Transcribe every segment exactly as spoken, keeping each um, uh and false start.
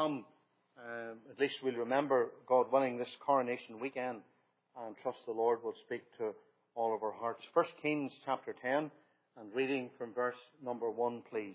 come, uh, at least we'll remember, God willing, this coronation weekend, and trust the Lord will speak to all of our hearts. First Kings chapter ten, and reading from verse number one, please.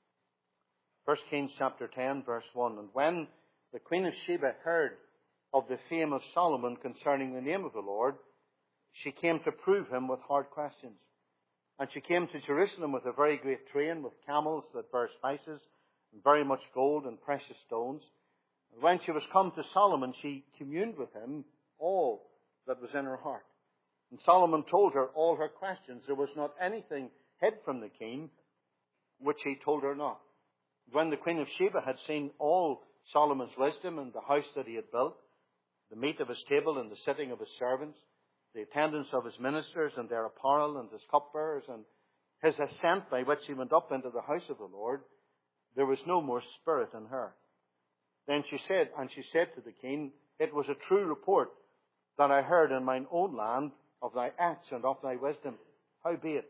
First Kings chapter ten, verse one. And when the Queen of Sheba heard of the fame of Solomon concerning the name of the Lord, she came to prove him with hard questions. And she came to Jerusalem with a very great train, with camels that bear spices, and very much gold and precious stones. And when she was come to Solomon, she communed with him all that was in her heart. And Solomon told her all her questions. There was not anything hid from the king which he told her not. When the Queen of Sheba had seen all Solomon's wisdom and the house that he had built, the meat of his table and the sitting of his servants, the attendance of his ministers and their apparel and his cupbearers, and his ascent by which he went up into the house of the Lord, there was no more spirit in her. Then she said, and she said to the king, it was a true report that I heard in mine own land of thy acts and of thy wisdom. Howbeit,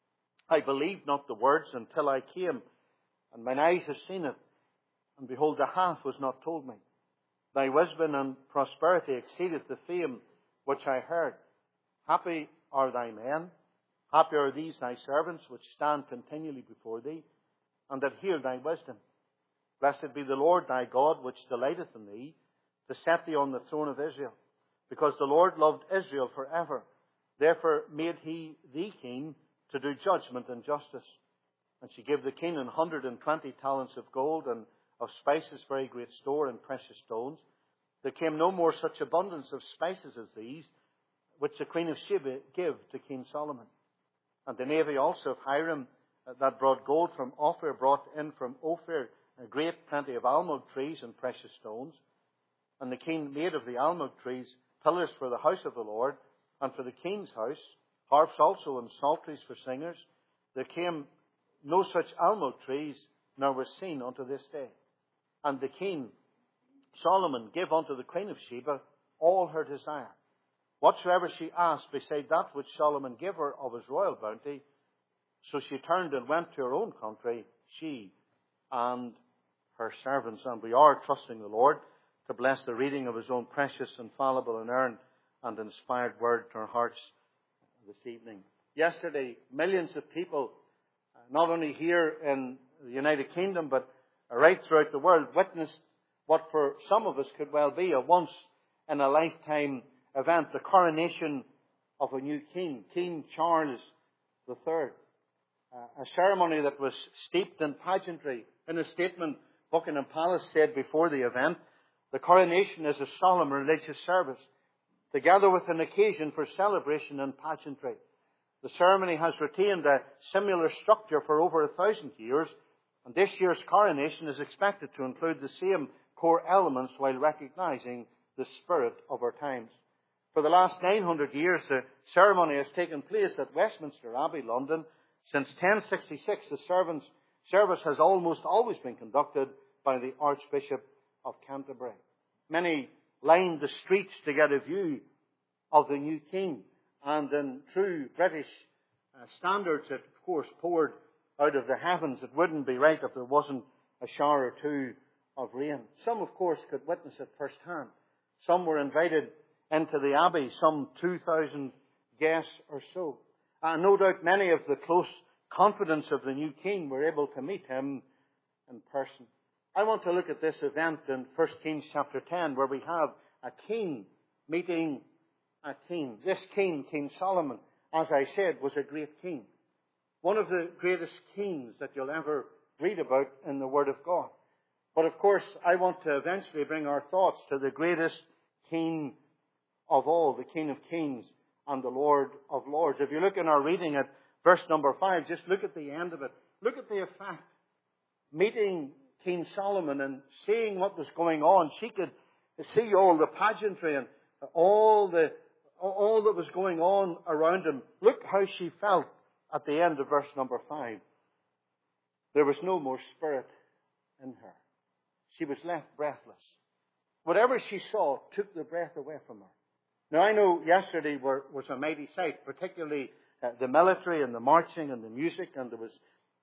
I believed not the words until I came, and mine eyes have seen it, and behold, the half was not told me. Thy wisdom and prosperity exceedeth the fame which I heard. Happy are thy men, happy are these thy servants, which stand continually before thee, and that hear thy wisdom. Blessed be the Lord thy God, which delighteth in thee, to set thee on the throne of Israel. Because the Lord loved Israel forever, therefore made he thee king to do judgment and justice. And she gave the king an hundred and twenty talents of gold, and of spices very great store, and precious stones. There came no more such abundance of spices as these, which the Queen of Sheba gave to King Solomon. And the navy also of Hiram, that brought gold from Ophir, brought in from Ophir a great plenty of almug trees and precious stones. And the king made of the almug trees pillars for the house of the Lord, and for the king's house, harps also and psalteries for singers. There came no such almug trees, nor was seen unto this day. And the king Solomon gave unto the Queen of Sheba all her desire, whatsoever she asked, beside that which Solomon gave her of his royal bounty. So she turned and went to her own country, she and her servants. And we are trusting the Lord to bless the reading of his own precious, infallible, inerrant, and inspired word to our hearts this evening. Yesterday, millions of people, not only here in the United Kingdom, but right throughout the world, witnessed what for some of us could well be a once-in-a-lifetime event, the coronation of a new king, King Charles the Third. Uh, a ceremony that was steeped in pageantry. In a statement, Buckingham Palace said before the event, the coronation is a solemn religious service, together with an occasion for celebration and pageantry. The ceremony has retained a similar structure for over a thousand years, and this year's coronation is expected to include the same core elements while recognizing the spirit of our times. For the last nine hundred years, the ceremony has taken place at Westminster Abbey, London. Since ten sixty-six, the servants, service has almost always been conducted by the Archbishop of Canterbury. Many lined the streets to get a view of the new king, and in true British uh, standards, it of course poured out of the heavens. It wouldn't be right if there wasn't a shower or two of rain. Some, of course, could witness it firsthand. Some were invited into the abbey, some two thousand guests or so. And no doubt many of the close confidants of the new king were able to meet him in person. I want to look at this event in First Kings chapter ten, where we have a king meeting a king. This king, King Solomon, as I said, was a great king. One of the greatest kings that you'll ever read about in the Word of God. But of course, I want to eventually bring our thoughts to the greatest king of all, the King of Kings and the Lord of Lords. If you look in our reading at verse number five, just look at the end of it. Look at the effect. Meeting King Solomon and seeing what was going on. She could see all the pageantry and all the all that was going on around him. Look how she felt at the end of verse number five. There was no more spirit in her. She was left breathless. Whatever she saw took the breath away from her. Now, I know yesterday were, was a mighty sight, particularly uh, the military and the marching and the music, and there was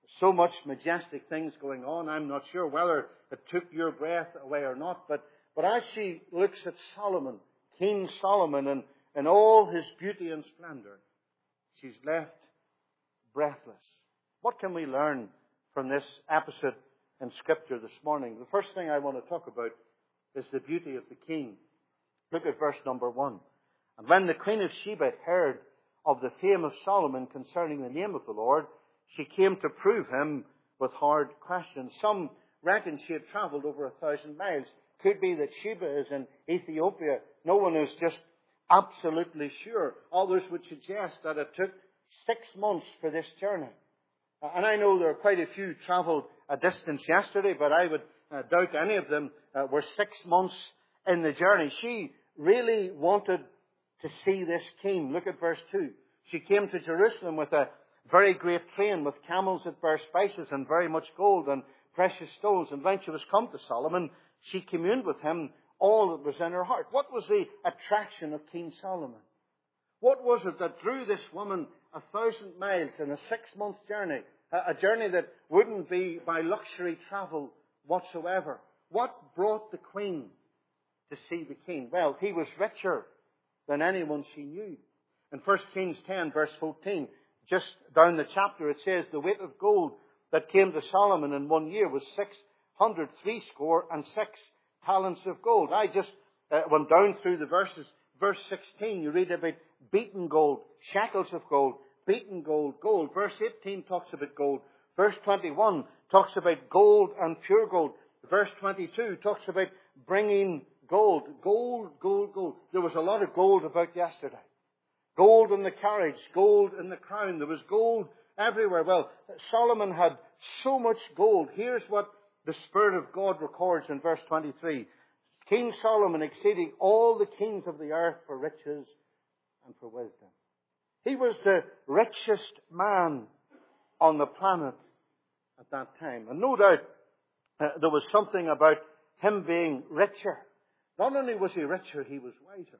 So much majestic things going on. I'm not sure whether it took your breath away or not, but, but as she looks at Solomon, King Solomon, and, and all his beauty and splendor, she's left breathless. What can we learn from this episode in Scripture this morning? The first thing I want to talk about is the beauty of the king. Look at verse number one. And when the Queen of Sheba heard of the fame of Solomon concerning the name of the Lord, she came to prove him with hard questions. Some reckon she had travelled over a thousand miles. Could be that Sheba is in Ethiopia. No one is just absolutely sure. Others would suggest that it took six months for this journey. And I know there are quite a few travelled a distance yesterday, but I would uh, doubt any of them uh, were six months in the journey. She really wanted to see this king. Look at verse two. She came to Jerusalem with a very great train, with camels that bear spices and very much gold and precious stones. And when she was come to Solomon, she communed with him all that was in her heart. What was the attraction of King Solomon? What was it that drew this woman a thousand miles in a six-month journey? A journey that wouldn't be by luxury travel whatsoever. What brought the queen to see the king? Well, he was richer than anyone she knew. In First Kings ten, verse fourteen, just down the chapter, it says, the weight of gold that came to Solomon in one year was six hundred threescore and six talents of gold. I just uh, went down through the verses. Verse sixteen, you read about beaten gold, shekels of gold, beaten gold, gold. Verse eighteen talks about gold. Verse twenty-one talks about gold and pure gold. Verse twenty-two talks about bringing gold. Gold, gold, gold. There was a lot of gold about yesterday. Gold in the carriage, gold in the crown. There was gold everywhere. Well, Solomon had so much gold. Here's what the Spirit of God records in verse twenty-three. King Solomon exceeding all the kings of the earth for riches and for wisdom. He was the richest man on the planet at that time. And no doubt uh, there was something about him being richer. Not only was he richer, he was wiser.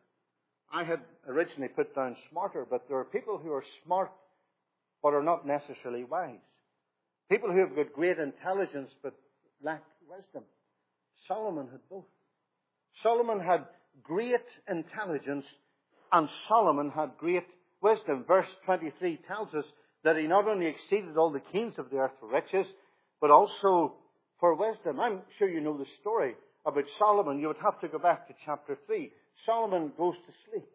I had originally put down smarter, but there are people who are smart but are not necessarily wise. People who have got great intelligence but lack wisdom. Solomon had both. Solomon had great intelligence and Solomon had great wisdom. Verse twenty-three tells us that he not only exceeded all the kings of the earth for riches, but also for wisdom. I'm sure you know the story about Solomon. You would have to go back to chapter three. Solomon goes to sleep.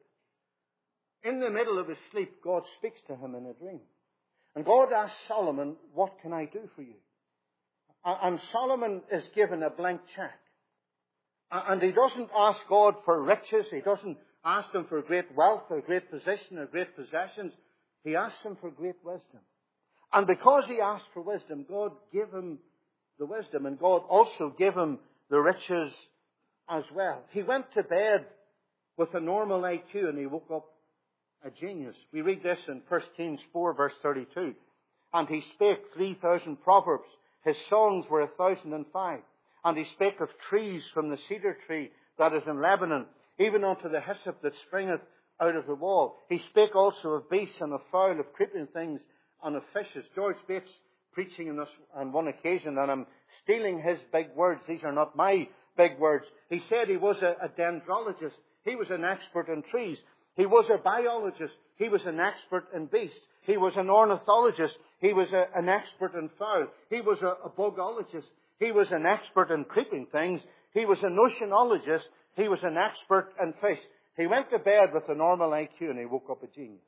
In the middle of his sleep, God speaks to him in a dream. And God asks Solomon, what can I do for you? And Solomon is given a blank check. And he doesn't ask God for riches. He doesn't ask him for great wealth or great position or great possessions. He asks him for great wisdom. And because he asked for wisdom, God gave him the wisdom. And God also gave him the riches as well. He went to bed with a normal I Q and he woke up a genius. We read this in First Kings four, verse thirty-two. And he spake three thousand proverbs. His songs were a thousand and five. And he spake of trees from the cedar tree that is in Lebanon, even unto the hyssop that springeth out of the wall. He spake also of beasts and of fowl, of creeping things, and of fishes. George Bates preaching in this on one occasion, and I'm stealing his big words. These are not my big words. He said he was a, a dendrologist. He was an expert in trees. He was a biologist. He was an expert in beasts. He was an ornithologist. He was a, an expert in fowl. He was a, a bugologist. He was an expert in creeping things. He was an oceanologist. He was an expert in fish. He went to bed with a normal I Q and he woke up a genius.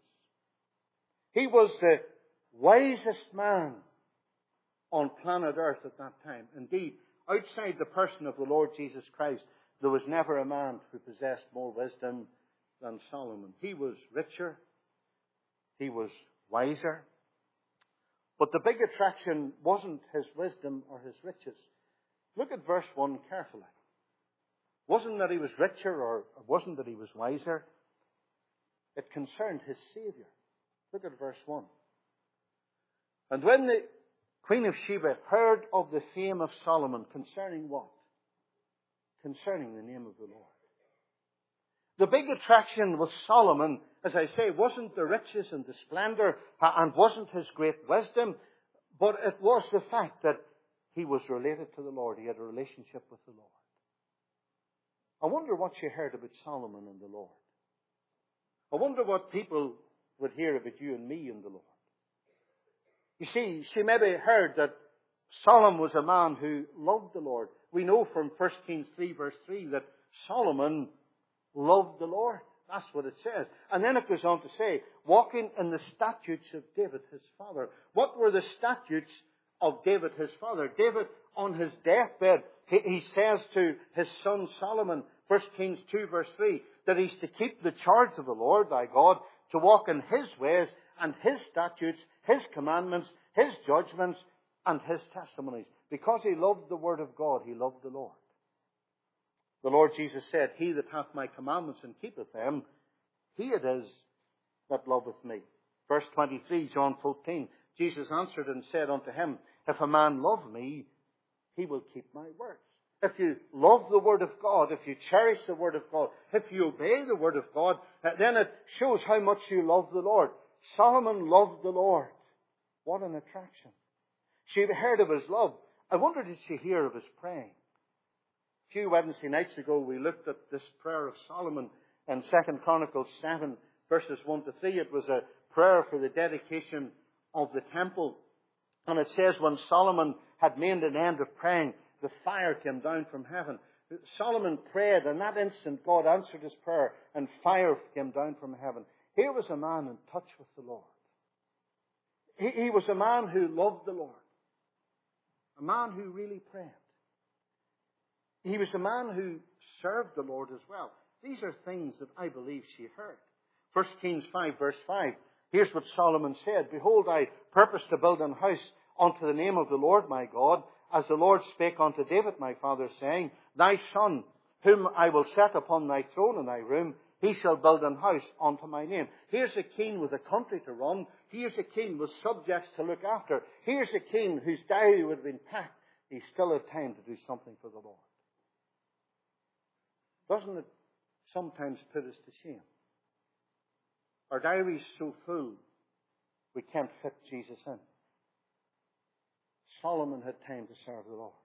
He was the wisest man on planet Earth at that time. Indeed, outside the person of the Lord Jesus Christ, there was never a man who possessed more wisdom than Solomon. He was richer. He was wiser. But the big attraction wasn't his wisdom or his riches. Look at verse one carefully. Wasn't that he was richer or wasn't that he was wiser. It concerned his Savior. Look at verse one. And when the Queen of Sheba heard of the fame of Solomon, concerning what? Concerning the name of the Lord. The big attraction with Solomon, as I say, wasn't the riches and the splendor and wasn't his great wisdom, But it was the fact that he was related to the Lord. He had a relationship with the Lord. I wonder what she heard about Solomon and the Lord. I wonder what people would hear about you and me and the Lord. You see, she maybe heard that Solomon was a man who loved the Lord. We know from First Kings three verse three that Solomon loved the Lord. That's what it says. And then it goes on to say, walking in the statutes of David his father. What were the statutes of David his father? David, on his deathbed, he, he says to his son Solomon, First Kings two verse three, that he's to keep the charge of the Lord thy God, to walk in his ways and his statutes, his commandments, his judgments, and his testimonies. Because he loved the word of God, he loved the Lord. The Lord Jesus said, he that hath my commandments and keepeth them, he it is that loveth me. Verse twenty-three, John fourteen, Jesus answered and said unto him, if a man love me, he will keep my words. If you love the word of God, if you cherish the word of God, if you obey the word of God, then it shows how much you love the Lord. Solomon loved the Lord. What an attraction. She heard of his love. I wonder, did she hear of his praying? A few Wednesday nights ago, we looked at this prayer of Solomon in Second Chronicles seven, verses one to three. It was a prayer for the dedication of the temple. And it says, when Solomon had made an end of praying, the fire came down from heaven. Solomon prayed, and that instant God answered his prayer, and fire came down from heaven. Here was a man in touch with the Lord. He, he was a man who loved the Lord. A man who really prayed. He was a man who served the Lord as well. These are things that I believe she heard. First Kings five, verse five. Here's what Solomon said. Behold, I purpose to build an house unto the name of the Lord my God, as the Lord spake unto David my father, saying, thy son, whom I will set upon thy throne in thy room, he shall build an house unto my name. Here's a king with a country to run. Here's a king with subjects to look after. Here's a king whose diary would have been packed. He still had time to do something for the Lord. Doesn't it sometimes put us to shame? Our diary's so full, we can't fit Jesus in. Solomon had time to serve the Lord.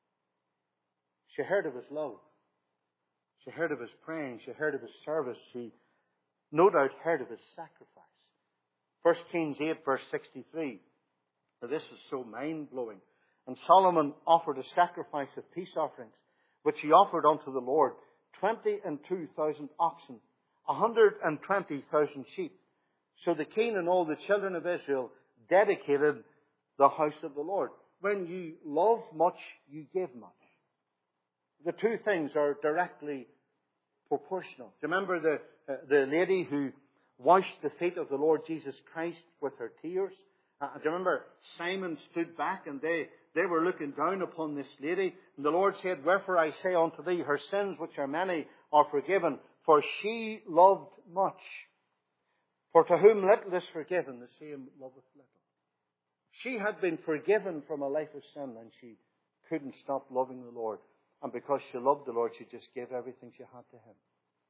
She heard of his love. She heard of his praying. She heard of his service. She no doubt heard of his sacrifice. First Kings eight, verse sixty-three. Now this is so mind-blowing. And Solomon offered a sacrifice of peace offerings, which he offered unto the Lord, twenty and two thousand oxen, a hundred and twenty thousand sheep. So the king and all the children of Israel dedicated the house of the Lord. When you love much, you give much. The two things are directly proportional. Do you remember the, uh, the lady who washed the feet of the Lord Jesus Christ with her tears? Uh, do you remember Simon stood back and they, they were looking down upon this lady? And the Lord said, wherefore I say unto thee, her sins, which are many, are forgiven, for she loved much. For to whom little is forgiven, the same loveth little. She had been forgiven from a life of sin, and she couldn't stop loving the Lord. And because she loved the Lord, she just gave everything she had to him.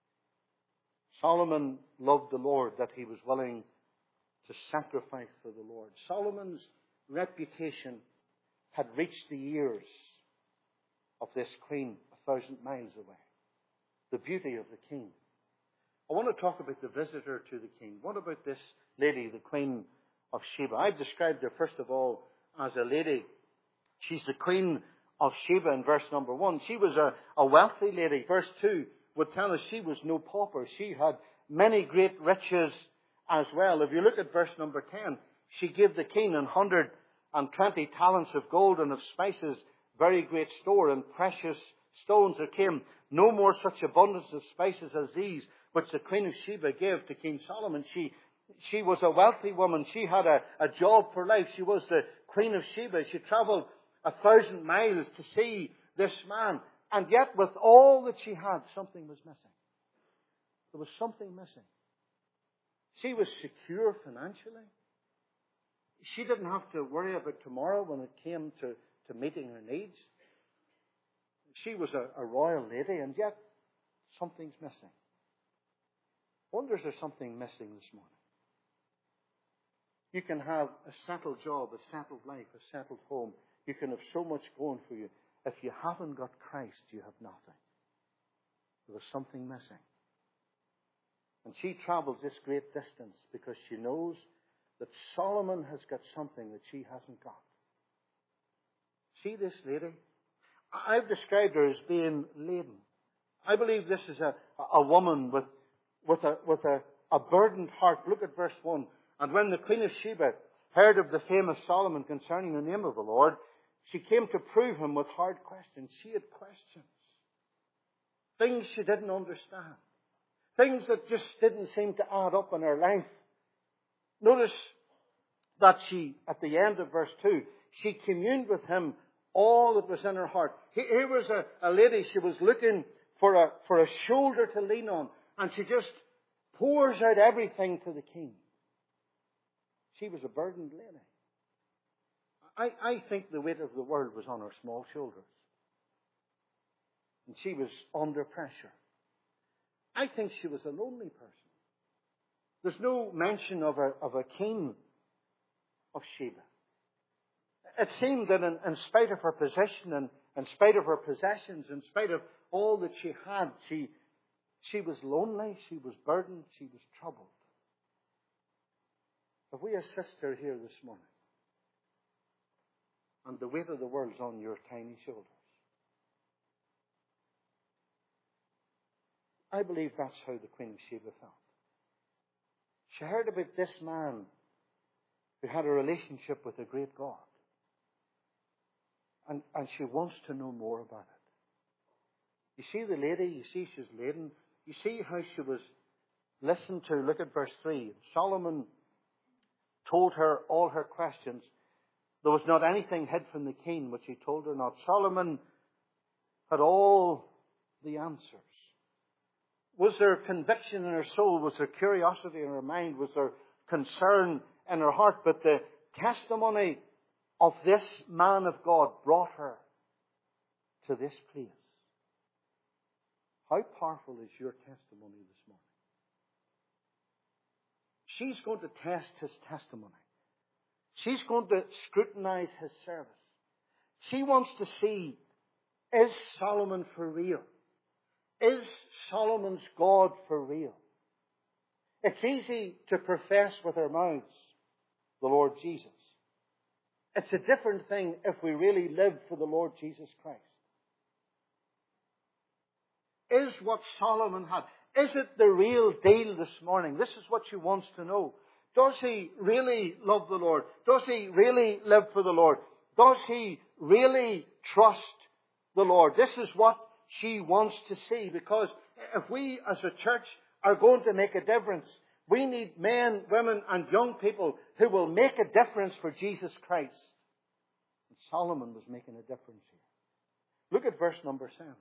Solomon loved the Lord, that he was willing to sacrifice for the Lord. Solomon's reputation had reached the ears of this queen a thousand miles away. The beauty of the king. I want to talk about the visitor to the king. What about this lady, the Queen of Sheba? I've described her, first of all, as a lady. She's the Queen of Sheba in verse number one. She was a, a wealthy lady. Verse two would tell us she was no pauper. She had many great riches as well. If you look at verse number ten, she gave the king an hundred and twenty talents of gold and of spices, very great store, and precious stones. There came no more such abundance of spices as these, which the Queen of Sheba gave to King Solomon. She, she was a wealthy woman. She had a, a job for life. She was the Queen of Sheba. She traveled a thousand miles to see this man. And yet, with all that she had, something was missing. There was something missing. She was secure financially. She didn't have to worry about tomorrow when it came to, to meeting her needs. She was a, a royal lady, and yet something's missing. I wonder if there's something missing this morning. You can have a settled job, a settled life, a settled home. You can have so much going for you. If you haven't got Christ, you have nothing. There's something missing. And she travels this great distance because she knows that Solomon has got something that she hasn't got. See this lady? I've described her as being laden. I believe this is a, a woman with, with, a, with a, a burdened heart. Look at verse one. And when the Queen of Sheba heard of the fame of Solomon concerning the name of the Lord, she came to prove him with hard questions. She had questions. Things she didn't understand. Things that just didn't seem to add up in her life. Notice that she, at the end of verse two, she communed with him all that was in her heart. Here was a, a lady, she was looking for a, for a shoulder to lean on. And she just pours out everything to the king. She was a burdened lady. I, I think the weight of the world was on her small shoulders. And she was under pressure. I think she was a lonely person. There's no mention of a, of a king of Sheba. It seemed that in, in spite of her position and in spite of her possessions, in spite of all that she had, she, she was lonely, she was burdened, she was troubled. Have we a sister here this morning? And the weight of the world's on your tiny shoulders. I believe that's how the Queen of Sheba felt. She heard about this man who had a relationship with a great God. And, and she wants to know more about it. You see the lady, you see she's laden. You see how she was listened to. Look at verse three. Solomon told her all her questions. There was not anything hid from the king which he told her not. Solomon had all the answers. Was there conviction in her soul? Was there curiosity in her mind? Was there concern in her heart? But the testimony of this man of God brought her to this place. How powerful is your testimony this morning? She's going to test his testimony. She's going to scrutinize his service. She wants to see, is Solomon for real? Is Solomon's God for real? It's easy to profess with our mouths the Lord Jesus. It's a different thing if we really live for the Lord Jesus Christ. Is what Solomon had, is it the real deal this morning? This is what she wants to know. Does he really love the Lord? Does he really live for the Lord? Does he really trust the Lord? This is what she wants to see, because if we as a church are going to make a difference, we need men, women and young people who will make a difference for Jesus Christ. And Solomon was making a difference here. Look at verse number seven.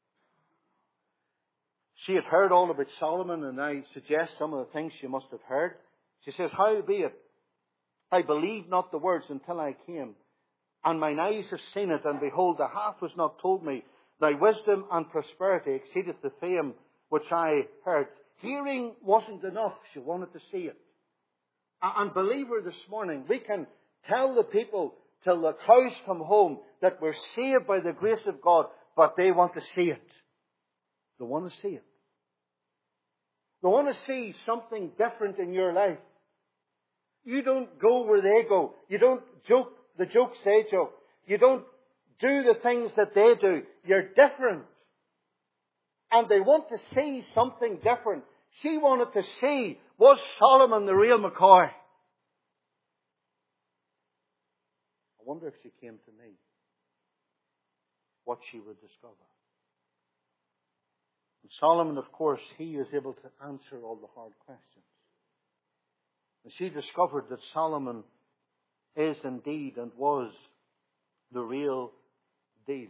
She had heard all about Solomon, and I suggest some of the things she must have heard. She says, howbeit, I believed not the words until I came, and mine eyes have seen it, and behold, the half was not told me. Thy wisdom and prosperity exceedeth the fame which I heard. Hearing wasn't enough. She wanted to see it. And believer, this morning, we can tell the people till the cows come home that we're saved by the grace of God, but they want to see it. They want to see it. They want to see something different in your life. You don't go where they go. You don't joke the jokes they joke. You don't do the things that they do. You're different. And they want to see something different. She wanted to see, was Solomon the real McCoy? I wonder if she came to me, what she would discover. And Solomon, of course, he is able to answer all the hard questions. And she discovered that Solomon is indeed and was the real deal.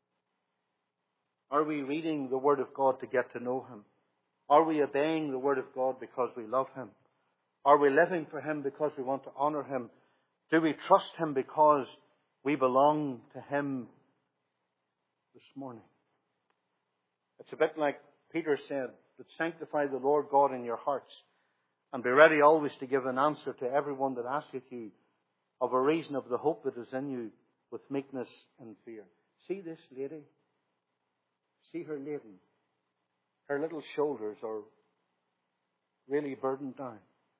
Are we reading the Word of God to get to know Him? Are we obeying the Word of God because we love Him? Are we living for Him because we want to honour Him? Do we trust Him because we belong to Him this morning? It's a bit like Peter said, that sanctify the Lord God in your hearts And be ready always to give an answer to everyone that asketh you of a reason of the hope that is in you with meekness and fear. See this lady? See her laden. Her little shoulders are really burdened down.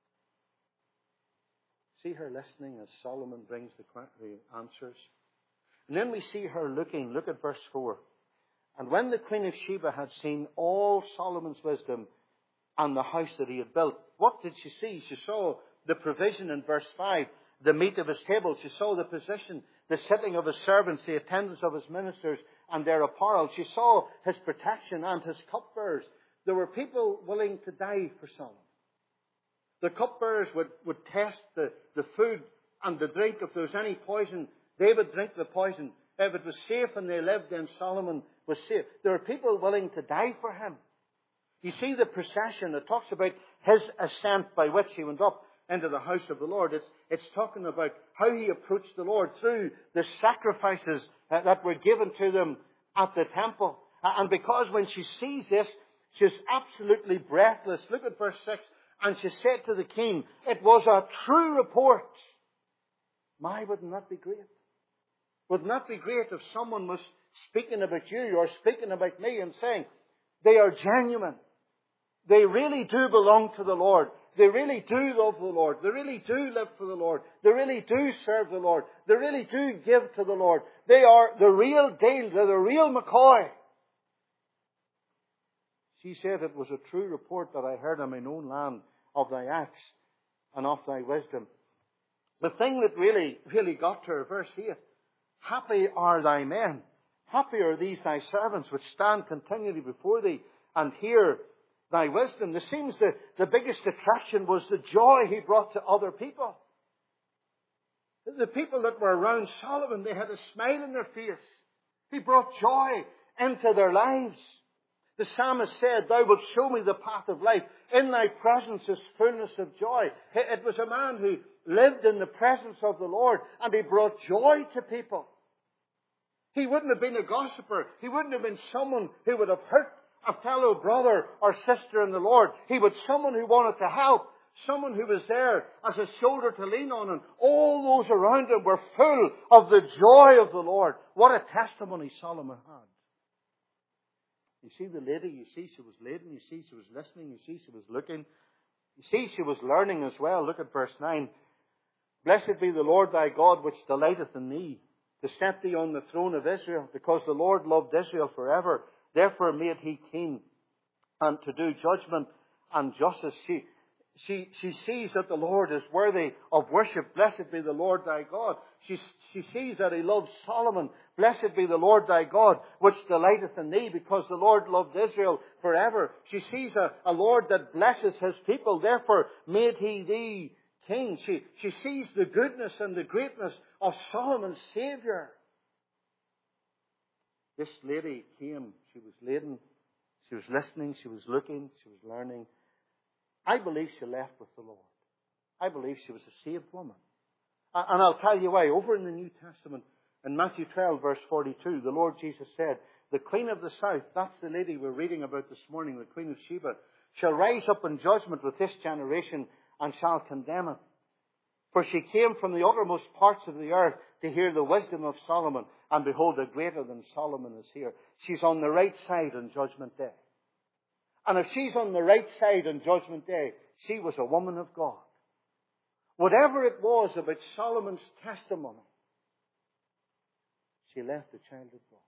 See her listening as Solomon brings the, the answers. And then we see her looking. Look at verse four. And when the Queen of Sheba had seen all Solomon's wisdom and the house that he had built, what did she see? She saw the provision in verse five, the meat of his table. She saw the position, the sitting of his servants, the attendance of his ministers and their apparel. She saw his protection and his cupbearers. There were people willing to die for Solomon. The cupbearers would, would test the, the food and the drink. If there was any poison, they would drink the poison. If it was safe and they lived, then Solomon was safe. There were people willing to die for him. You see the procession. It talks about his ascent by which he went up into the house of the Lord. It's, it's talking about how he approached the Lord through the sacrifices that were given to them at the temple. And because when she sees this, she's absolutely breathless. Look at verse six. And she said to the king, it was a true report. My, wouldn't that be great? Wouldn't that be great if someone was speaking about you or speaking about me and saying, they are genuine. They really do belong to the Lord. They really do love the Lord. They really do live for the Lord. They really do serve the Lord. They really do give to the Lord. They are the real deal. They're the real McCoy. She said, it was a true report that I heard in mine own land of thy acts and of thy wisdom. The thing that really, really got to her, verse eight, happy are thy men. Happy are these thy servants which stand continually before thee and hear thy wisdom. It seems that the biggest attraction was the joy he brought to other people. The people that were around Solomon, they had a smile on their face. He brought joy into their lives. The psalmist said, thou wilt show me the path of life. In thy presence is fullness of joy. It was a man who lived in the presence of the Lord, and he brought joy to people. He wouldn't have been a gossiper. He wouldn't have been someone who would have hurt a fellow brother or sister in the Lord. He was someone who wanted to help. Someone who was there as a shoulder to lean on. And all those around him were full of the joy of the Lord. What a testimony Solomon had. You see the lady, you see she was laden, you see she was listening, you see she was looking. You see she was learning as well. Look at verse nine. Blessed be the Lord thy God which delighteth in thee, to set thee on the throne of Israel, because the Lord loved Israel forever. Therefore made he king, and to do judgment and justice. She, she, she sees that the Lord is worthy of worship. Blessed be the Lord thy God. She, she sees that he loves Solomon. Blessed be the Lord thy God, which delighteth in thee, because the Lord loved Israel forever. She sees a, a Lord that blesses his people. Therefore made he thee king. She, she sees the goodness and the greatness of Solomon's Savior. This lady came. She was laden. She was listening. She was looking. She was learning. I believe she left with the Lord. I believe she was a saved woman. And I'll tell you why. Over in the New Testament, in Matthew twelve, verse forty-two, the Lord Jesus said, the Queen of the South, that's the lady we're reading about this morning, the Queen of Sheba, shall rise up in judgment with this generation and shall condemn it. For she came from the uttermost parts of the earth to hear the wisdom of Solomon, and behold, a greater than Solomon is here. She's on the right side on Judgment Day. And if she's on the right side on Judgment Day, she was a woman of God. Whatever it was about Solomon's testimony, she left the child of God.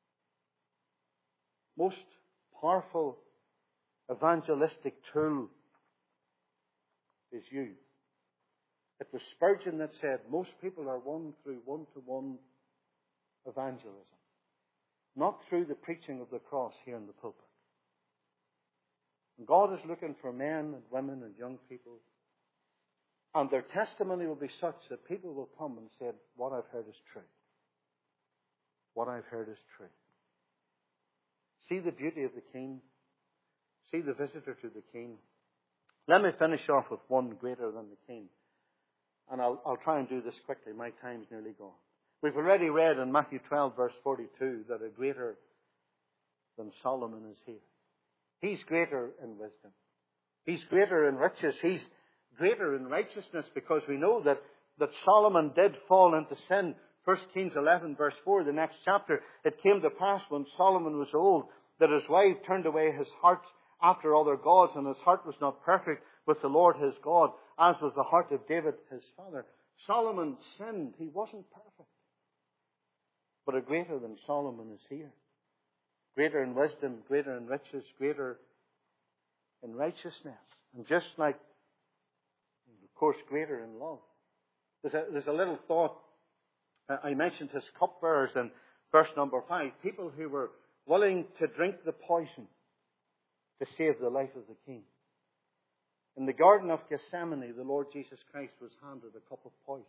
Most powerful evangelistic tool is you. It was Spurgeon that said, most people are won through one-to-one evangelism, not through the preaching of the cross here in the pulpit. And God is looking for men and women and young people, and their testimony will be such that people will come and say, what I've heard is true. What I've heard is true. See the beauty of the King. See the visitor to the King. Let me finish off with one greater than the King. And I'll, I'll try and do this quickly. My time's nearly gone. We've already read in Matthew twelve, verse forty-two, that a greater than Solomon is here. He's greater in wisdom. He's greater in riches. He's greater in righteousness, because we know that, that Solomon did fall into sin. First Kings eleven verse four, the next chapter. It came to pass when Solomon was old that his wife turned away his heart after other gods, and his heart was not perfect with the Lord his God, as was the heart of David his father. Solomon sinned. He wasn't perfect. But a greater than Solomon is here. Greater in wisdom, greater in riches, greater in righteousness. And just like, of course, greater in love. There's a, there's a little thought. I mentioned his cupbearers in verse number five. People who were willing to drink the poison to save the life of the king. In the Garden of Gethsemane, the Lord Jesus Christ was handed a cup of poison.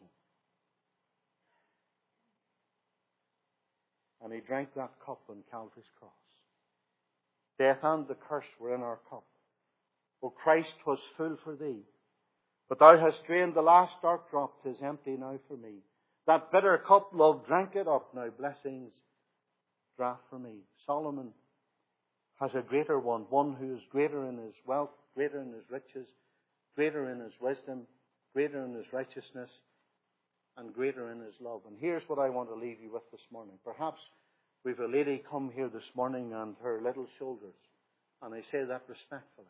And he drank that cup on Calvary's cross. Death and the curse were in our cup. O Christ, 'twas full for thee. But thou hast drained the last dark drop, 'tis empty now for me. That bitter cup, love drank it up, now blessings draught for me. Solomon has a greater one, one who is greater in his wealth, greater in his riches, greater in his wisdom, greater in his righteousness, and greater in his love. And here's what I want to leave you with this morning. Perhaps we've a lady come here this morning and her little shoulders, and I say that respectfully.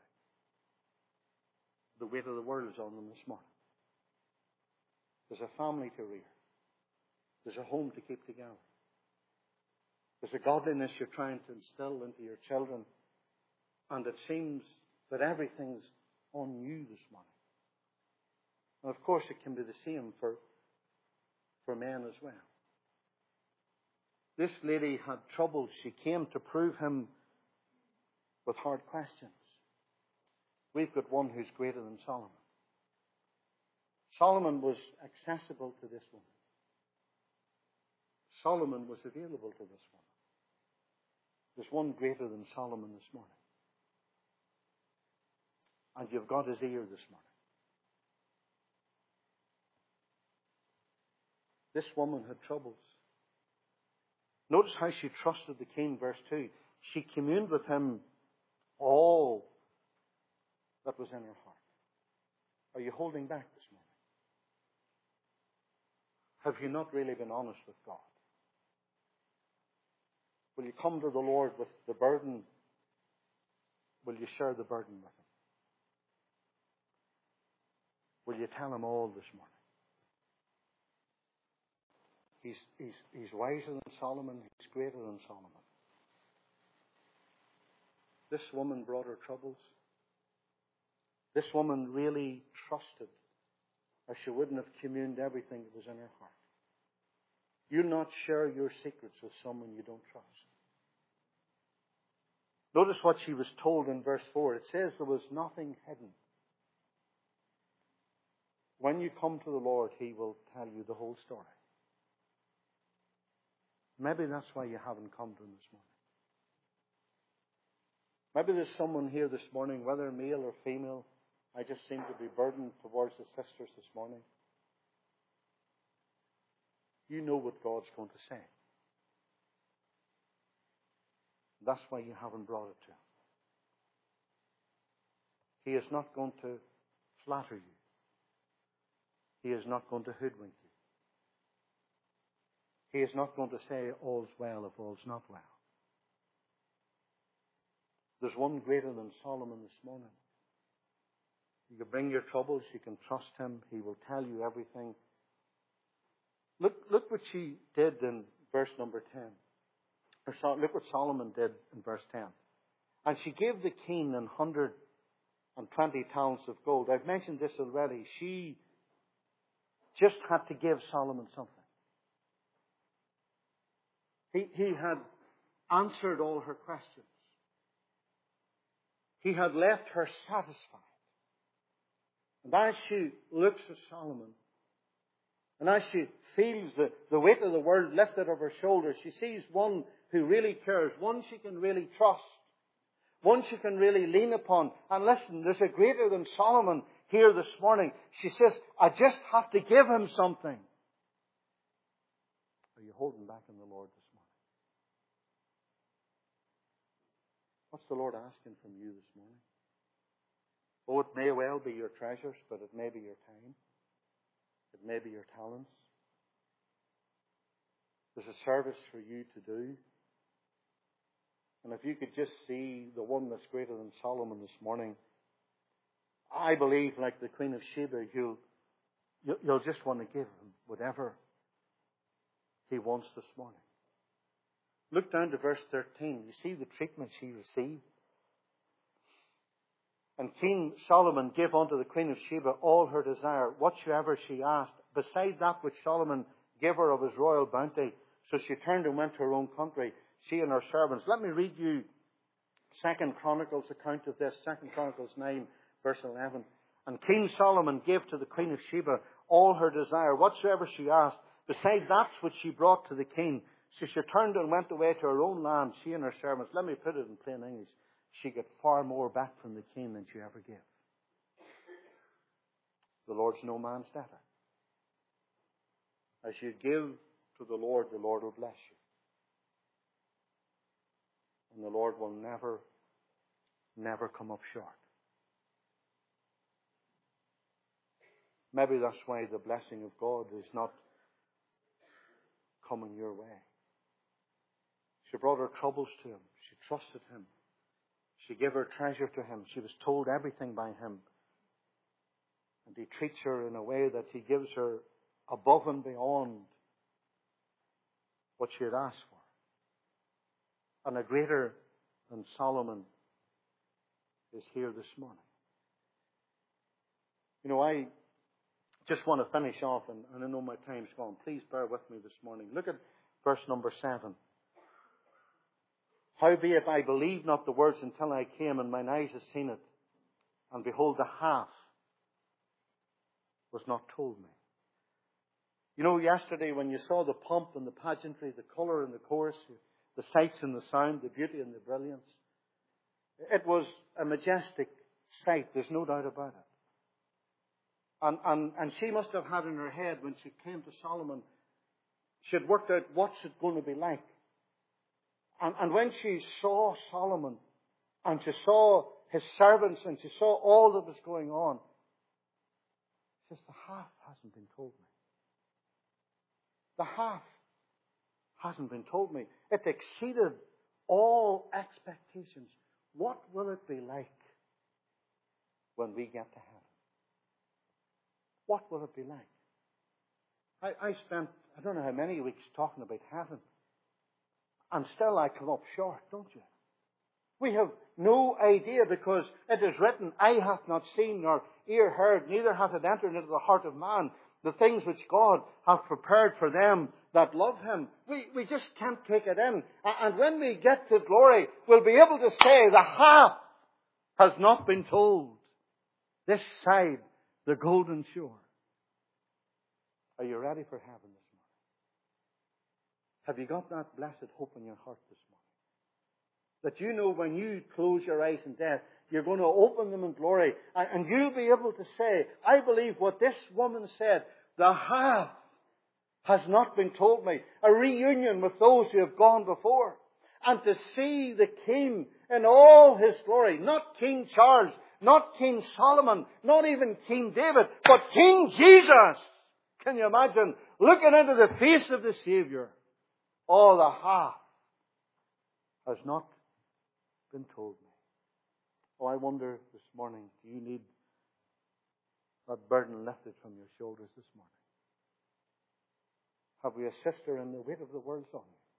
The weight of the world is on them this morning. There's a family to rear. There's a home to keep together. There's a godliness you're trying to instill into your children. And it seems that everything's on you this morning. And of course it can be the same for, for men as well. This lady had troubles. She came to prove him with hard questions. We've got one who's greater than Solomon. Solomon was accessible to this woman. Solomon was available to this woman. There's one greater than Solomon this morning. And you've got his ear this morning. This woman had troubles. Notice how she trusted the king, verse two. She communed with him all that was in her heart. Are you holding back this morning? Have you not really been honest with God? Will you come to the Lord with the burden? Will you share the burden with him? Will you tell him all this morning? He's, he's, he's wiser than Solomon. He's greater than Solomon. This woman brought her troubles. This woman really trusted, or she wouldn't have communed everything that was in her heart. You'll not share your secrets with someone you don't trust. Notice what she was told in verse four. It says there was nothing hidden. When you come to the Lord, He will tell you the whole story. Maybe that's why you haven't come to Him this morning. Maybe there's someone here this morning, whether male or female. I just seem to be burdened towards the sisters this morning. You know what God's going to say. That's why you haven't brought it to Him. He is not going to flatter you. He is not going to hoodwink you. He is not going to say all's well if all's not well. There's one greater than Solomon this morning. You can bring your troubles. You can trust Him. He will tell you everything. Look, look what she did in verse number ten. Or look what Solomon did in verse ten. And she gave the king an hundred and twenty talents of gold. I've mentioned this already. She just had to give Solomon something. He, he had answered all her questions. He had left her satisfied. And as she looks at Solomon, and as she feels the, the weight of the world lifted off her shoulders, she sees one who really cares, one she can really trust, one she can really lean upon. And listen, there's a greater than Solomon here this morning. She says, I just have to give him something. Are you holding back in the Lord this morning? What's the Lord asking from you this morning? Oh, it may well be your treasures, but it may be your time. It may be your talents. There's a service for you to do. And if you could just see the one that's greater than Solomon this morning, I believe, like the Queen of Sheba, you'll, you'll just want to give him whatever he wants this morning. Look down to verse thirteen. You see the treatment she received. And King Solomon gave unto the Queen of Sheba all her desire, whatsoever she asked, beside that which Solomon gave her of his royal bounty. So she turned and went to her own country, she and her servants. Let me read you Second Chronicles account of this. Second Chronicles nine, verse eleven. And King Solomon gave to the Queen of Sheba all her desire, whatsoever she asked, beside that which she brought to the king. So she turned and went away to her own land, she and her servants. Let me put it in plain English. She got far more back from the king than she ever gave. The Lord's no man's debtor. As you give to the Lord, the Lord will bless you. And the Lord will never, never come up short. Maybe that's why the blessing of God is not coming your way. She brought her troubles to him. She trusted him. She gave her treasure to him. She was told everything by him. And he treats her in a way that he gives her above and beyond what she had asked for. And a greater than Solomon is here this morning. You know, I just want to finish off, and, and I know my time's gone. Please bear with me this morning. Look at verse number seven. Howbeit I believed not the words until I came, and mine eyes have seen it. And behold, the half was not told me. You know, yesterday when you saw the pomp and the pageantry, the colour and the chorus, the sights and the sound, the beauty and the brilliance, it was a majestic sight. There's no doubt about it. And, and, and she must have had in her head, when she came to Solomon, she had worked out what's it going to be like. And, and when she saw Solomon, and she saw his servants, and she saw all that was going on, she says, the half hasn't been told me. The half hasn't been told me. It exceeded all expectations. What will it be like when we get to heaven? What will it be like? I, I spent, I don't know how many weeks talking about heaven. And still I come up short, don't you? We have no idea, because it is written, eye hath not seen nor ear heard, neither hath it entered into the heart of man, the things which God hath prepared for them that love him. We, we just can't take it in. And when we get to glory, we'll be able to say the half has not been told this side the golden shore. Are you ready for heaven this morning? Have you got that blessed hope in your heart this morning? That you know when you close your eyes in death, you're going to open them in glory. And you'll be able to say, I believe what this woman said, the half has not been told me. A reunion with those who have gone before. And to see the King in all his glory. Not King Charles, not King Solomon, not even King David, but King Jesus. Can you imagine looking into the face of the Savior? Oh, the half has not been told me. Oh, I wonder this morning, do you need that burden lifted from your shoulders this morning? Have we a sister and the weight of the world's on you?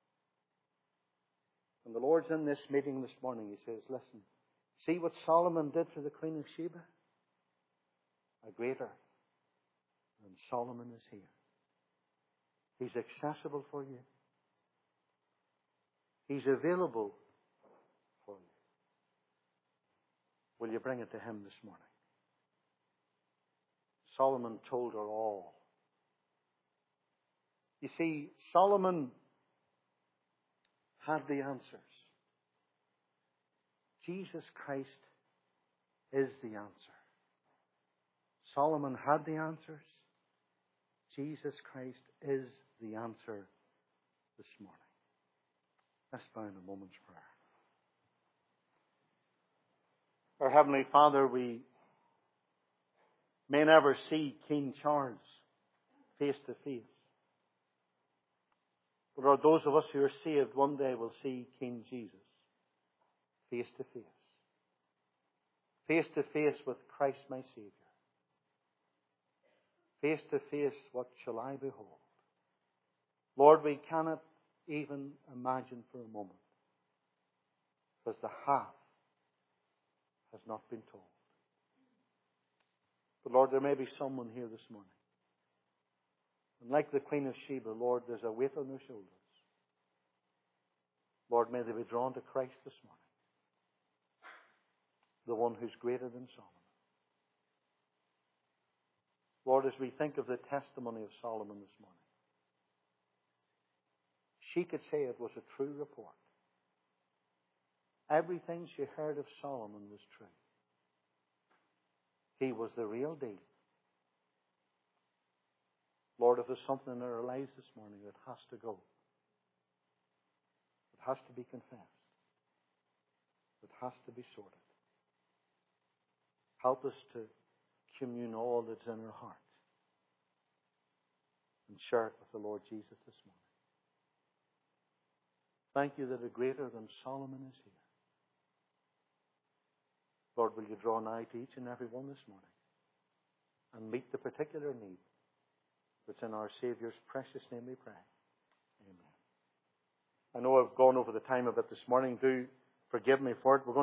And the Lord's in this meeting this morning. He says, listen, see what Solomon did for the Queen of Sheba? A greater than Solomon is here. He's accessible for you. He's available for you. Will you bring it to him this morning? Solomon told her all. You see, Solomon had the answers. Jesus Christ is the answer. Solomon had the answers. Jesus Christ is the answer this morning. Let's bow in a moment's prayer. Our Heavenly Father, we may never see King Charles face to face. But Lord, those of us who are saved one day will see King Jesus face to face. Face to face with Christ my Saviour. Face to face, what shall I behold? Lord, we cannot even imagine for a moment, because the half has not been told. But Lord, there may be someone here this morning. And like the Queen of Sheba, Lord, there's a weight on their shoulders. Lord, may they be drawn to Christ this morning, the one who's greater than Solomon. Lord, as we think of the testimony of Solomon this morning, she could say it was a true report. Everything she heard of Solomon was true. He was the real deal. Lord, if there's something in our lives this morning that has to go, it has to be confessed, it has to be sorted, help us to commune all that's in our heart and share it with the Lord Jesus this morning. Thank you that a greater than Solomon is here. Lord, will you draw nigh to each and every one this morning and meet the particular need that's in our Saviour's precious name we pray. Amen. I know I've gone over the time a bit this morning. Do forgive me for it. We're going